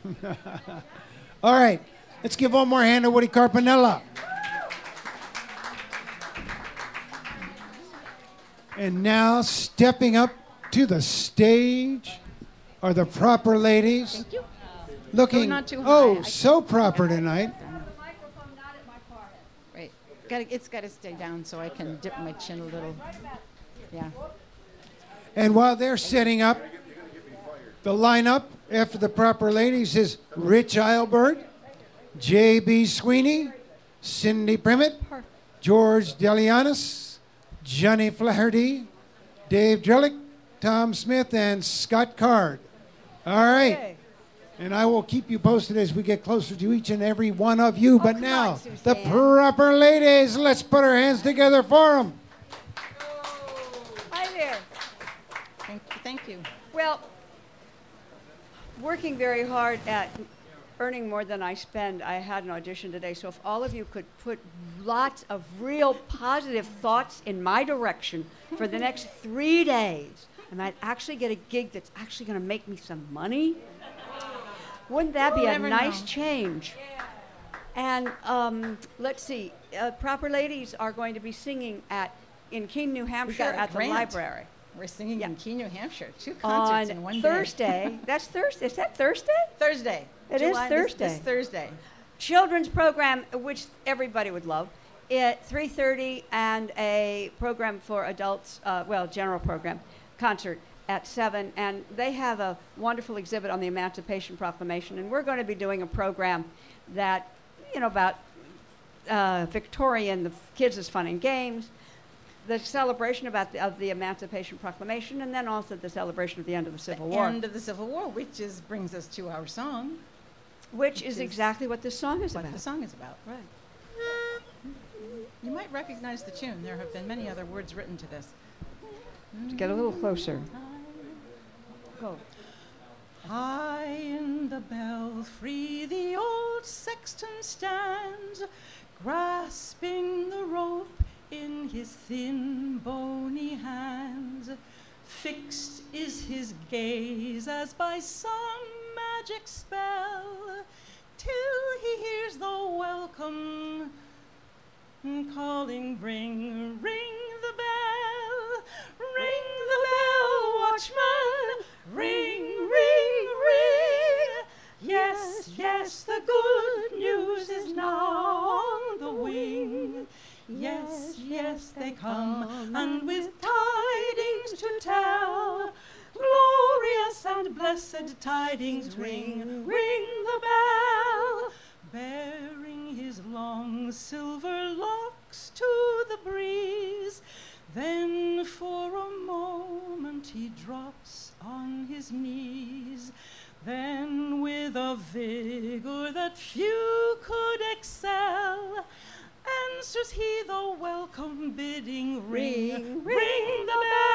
All right, let's give one more hand to Woody Carpinella. And now, stepping up to the stage are the proper ladies. Thank you. Looking, not too high. so proper tonight. Right. It's got to stay down so I can dip my chin a little. Yeah. And while they're setting up, the lineup after the proper ladies is Rich Eilbert, J.B. Sweeney, Cindy Primmett, George Delianis, Johnny Flaherty, Dave Drellick, Tom Smith, and Scott Card. All right. Okay. And I will keep you posted as we get closer to each and every one of you. But come now, on, the Suzanne. proper ladies, let's put our hands together for them. Hi there. Thank you. Well, working very hard at earning more than I spend, I had an audition today. So if all of you could put lots of real positive thoughts in my direction for the next 3 days, I might actually get a gig that's actually going to make me some money. Wouldn't that be a never nice know. change? And let's see, Proper Ladies are going to be singing in Keene, New Hampshire got a at the grant. library. We're singing Yeah. in Keene, New Hampshire. 2 concerts in one On day. Thursday. That's Thursday. Is that Thursday? Thursday. It is July, Thursday. This Thursday. Children's program, which everybody would love, at 3:30, and a program for adults, general program, concert at 7. And they have a wonderful exhibit on the Emancipation Proclamation. And we're going to be doing a program that, about Victorian, the kids' fun and games, the celebration of the Emancipation Proclamation, and then also the celebration of the end of the Civil War. End of the Civil War, which brings us to our song. Which is exactly what this song is What about. the song is about. Right. You might recognize the tune. There have been many other words written to this. Get a little closer. Go. High in the belfry, the old sexton stands, grasping the rope in his thin, bony hands. Fixed is his gaze as by some magic spell, till he hears the welcome calling, ring, ring the bell, watchman, ring, ring, ring. Yes, yes, the good news is now on the wing. Yes, yes, they come, and with tidings to tell, glorious and blessed tidings ring, ring the bell, bearing his long silver locks to the breeze. Then for a moment he drops on his knees. Then with a vigor that few could excel, answers he the welcome bidding, ring, ring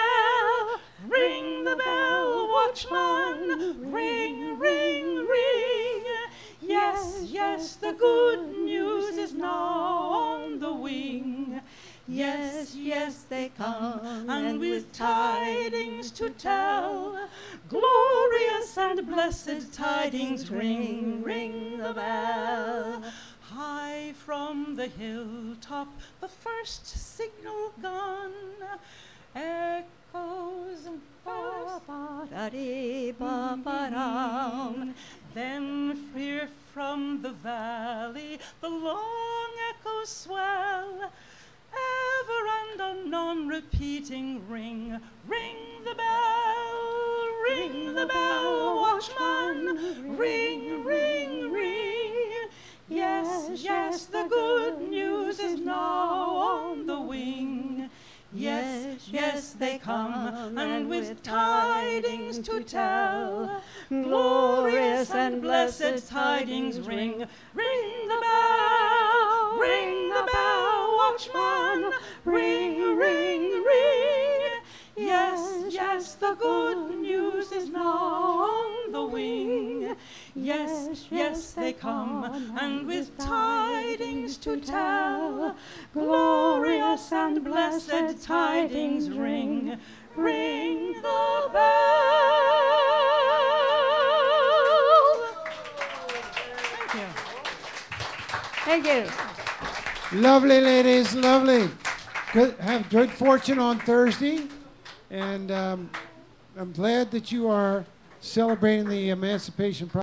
the bell, watchman, ring, ring, ring. Yes, yes, the good news is now on the wing. Yes, yes, they come, and with tidings to tell, glorious and blessed tidings ring, ring the bell. High from the hilltop, the first signal gun echoes. Then clear from the valley, the long echoes swell, ever and anon repeating, ring, ring the bell, watchman, ring, ring, ring. Yes, yes, the good news is now on the wing. Yes, yes, they come, and with tidings to tell, glorious and blessed tidings ring, ring the bell, watchman, ring, ring, ring. Yes, yes, the good news is now on the wing. Yes, yes, they come, and with tidings to tell, glorious and blessed tidings ring, ring the bell. you. Thank you. Lovely, ladies, lovely. Have good fortune on Thursday. And I'm glad that you are celebrating the emancipation process.